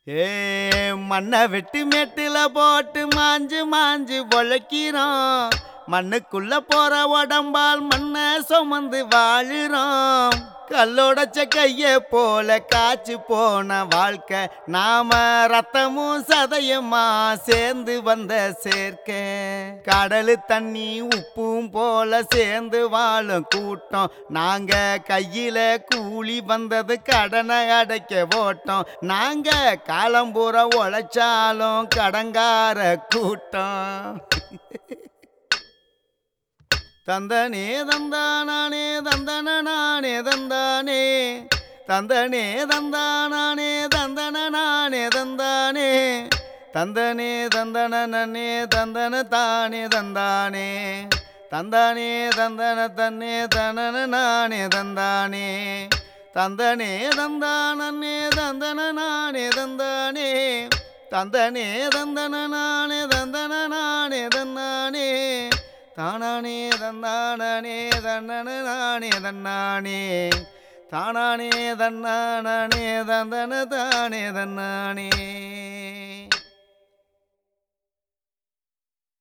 ஏ மண்ணை வெட்டி மேட்டுல போட்டு மாஞ்சு மாஞ்சு பொழைக்கிறோம். மண்ணுக்குள்ள போற உடம்பால் மண்ணை சுமந்து வாழுறோம். கல்லோடச்ச கைய போல காய்ச்சி போன வாழ்க்கை, நாம ரத்தமும் சதையுமா சேர்ந்து வந்த சேர்க்க. கடலு தண்ணி உப்பும் போல சேர்ந்து வாழும் கூட்டம். நாங்க கையில கூலி வந்தது கடனை அடைக்க ஓட்டம். நாங்க காலம்பூரா உழைச்சாலும் கடங்கார கூட்டம். தந்தனே தந்தானே தந்தனே தந்தானே தந்தனே தந்தானே தந்தனே தந்தானே தந்தனே தந்தனே தந்தன தானே தந்தானே தந்தானே தந்தன தன்னே தனனே தந்தானே தந்தனே தந்தானே தந்தனே தந்தானே தந்தனே தந்தனே தந்தனே தந்தானே தானானே தன்னானே தன்னனே தன்னானே தானானே தன்னானே தந்தன தானே தன்னானே.